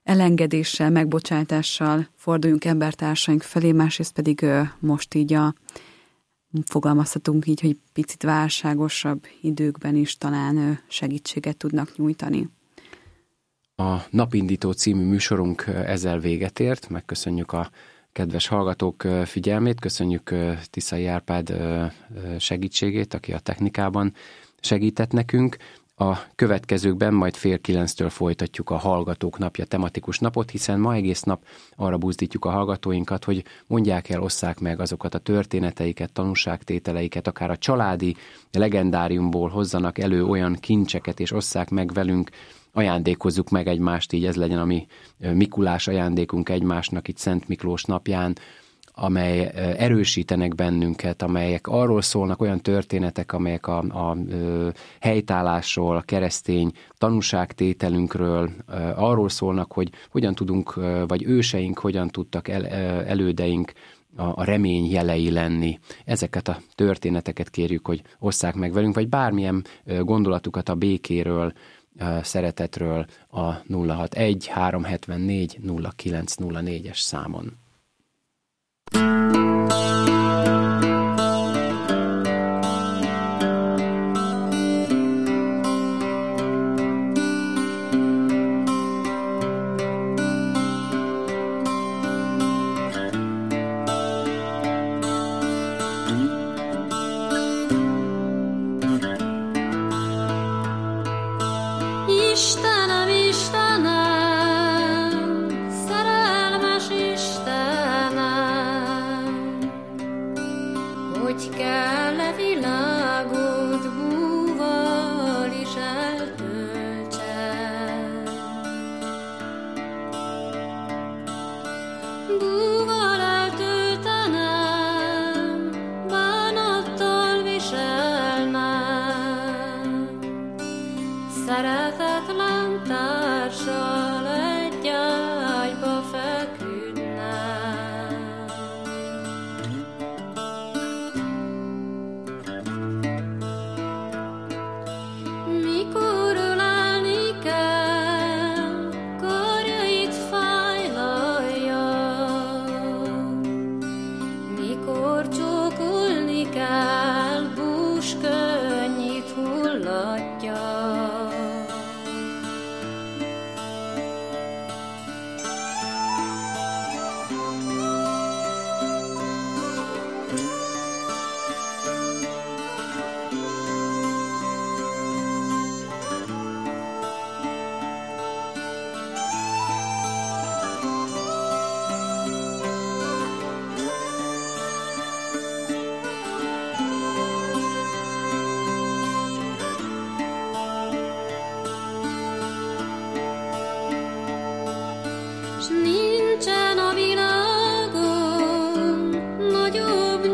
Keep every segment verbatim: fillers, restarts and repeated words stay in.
elengedéssel, megbocsátással forduljunk embertársaink felé, másrészt pedig most így a, fogalmazhatunk így, hogy picit válságosabb időkben is talán segítséget tudnak nyújtani. A Napindító című műsorunk ezzel véget ért, megköszönjük a kedves hallgatók figyelmét, köszönjük Tiszai Árpád segítségét, aki a technikában segített nekünk. A következőkben majd fél kilenctől folytatjuk a Hallgatók Napja tematikus napot, hiszen ma egész nap arra buzdítjuk a hallgatóinkat, hogy mondják el, osszák meg azokat a történeteiket, tanúságtételeiket, akár a családi legendáriumból hozzanak elő olyan kincseket, és osszák meg velünk, ajándékozzuk meg egymást, így ez legyen a mi Mikulás ajándékunk egymásnak itt Szent Miklós napján, amely erősítenek bennünket, amelyek arról szólnak, olyan történetek, amelyek a, a, a helytállásról, a keresztény tanúságtételünkről, arról szólnak, hogy hogyan tudunk, vagy őseink hogyan tudtak, el, elődeink a, a remény jelei lenni. Ezeket a történeteket kérjük, hogy osszák meg velünk, vagy bármilyen gondolatukat a békéről, szeretetről a nulla hatvanegy háromszázhetvennégy nulla kilenc nulla négyes számon. Istenem, Istenem, szerelmes Istenem, hogy kell-e világot búval is eltöltsen. Búval eltöltenem, bánattal viselnem, szeretetlen társal egy ágyba feküdnem. Mikor ölelni kell, karjait fájlaljam, mikor csókolni kell, búskönnyit hullatja. S nincsen a világon nagyobb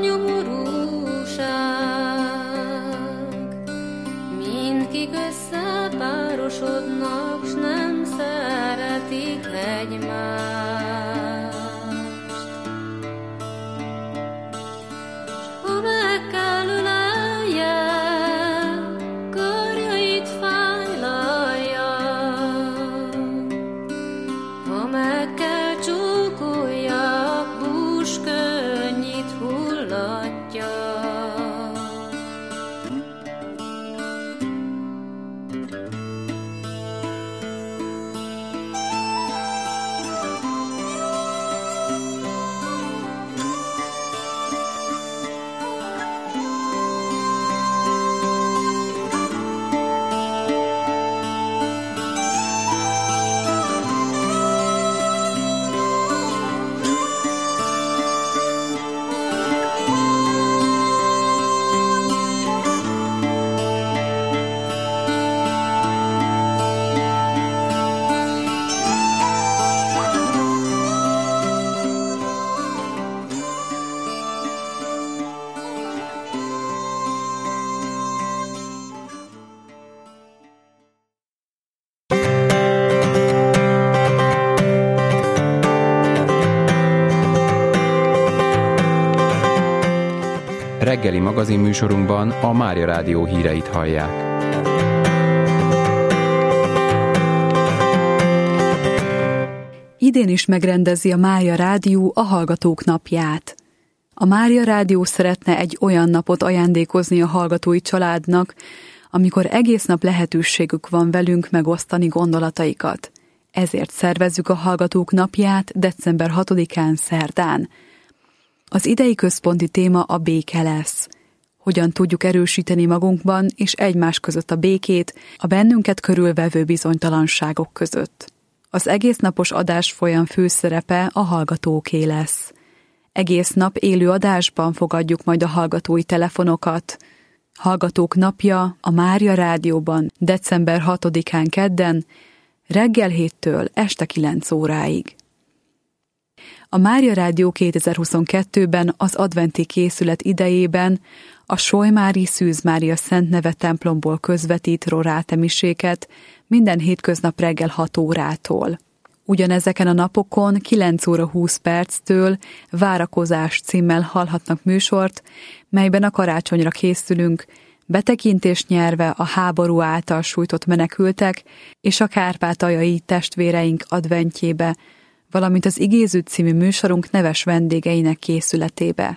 nyomorúság, mindkik összepárosodnak, s nem szeretik egymást. S ha meg kell ölelje, karjait fájlalja, ha meg kell csókolja, búskönnyit hullatja. Reggeli magazinműsorunkban a Mária Rádió híreit hallják. idén is megrendezi a Mária Rádió a Hallgatók napját. A Mária Rádió szeretne egy olyan napot ajándékozni a hallgatói családnak, amikor egész nap lehetőségük van velünk megosztani gondolataikat. Ezért szervezzük a Hallgatók napját december hatodikán szerdán. Az idei központi téma a béke lesz. Hogyan tudjuk erősíteni magunkban és egymás között a békét a bennünket körülvevő bizonytalanságok között. Az egész napos adás folyam főszerepe a hallgatóké lesz. Egész nap élő adásban fogadjuk majd a hallgatói telefonokat. Hallgatók napja a Mária Rádióban december hatodikán kedden, reggel héttől este kilenc óráig. A Mária Rádió kétezer-huszonkettőben az adventi készület idejében a Solymári Szűz Mária Szent Neve templomból közvetít rorátemiséket minden hétköznap reggel hat órától. Ugyanezeken a napokon kilenc óra húsz perctől Várakozás címmel hallhatnak műsort, melyben a karácsonyra készülünk, betekintést nyerve a háború által sújtott menekültek és a kárpátaljai testvéreink adventjébe, valamint az Igéző című műsorunk neves vendégeinek készületébe.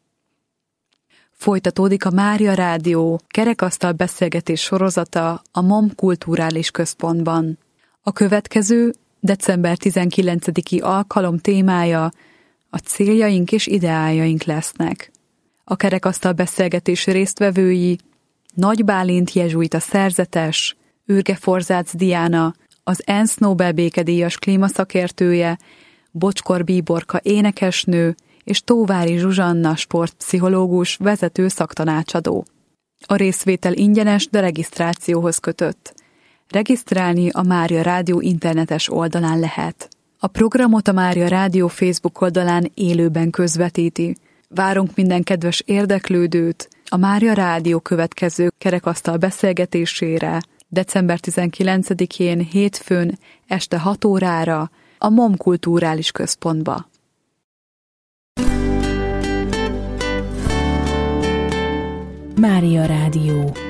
Folytatódik a Mária Rádió kerekasztal beszélgetés sorozata a MOM Kulturális Központban. A következő december tizenkilencediki alkalom témája a céljaink és ideáljaink lesznek. A kerekasztal beszélgetés résztvevői Nagy Bálint jezsuita szerzetes, Ürge Forzác Diana, az ENSZ Nobel békedíjas klímaszakértője, Bocskor Bíborka énekesnő és Tóvári Zsuzsanna sportpszichológus vezető szaktanácsadó. A részvétel ingyenes, de regisztrációhoz kötött. Regisztrálni a Mária Rádió internetes oldalán lehet. A programot a Mária Rádió Facebook oldalán élőben közvetíti. Várunk minden kedves érdeklődőt a Mária Rádió következő kerekasztal beszélgetésére december tizenkilencedikén hétfőn este hat órára a MOM Kulturális Központba. Mária Rádió.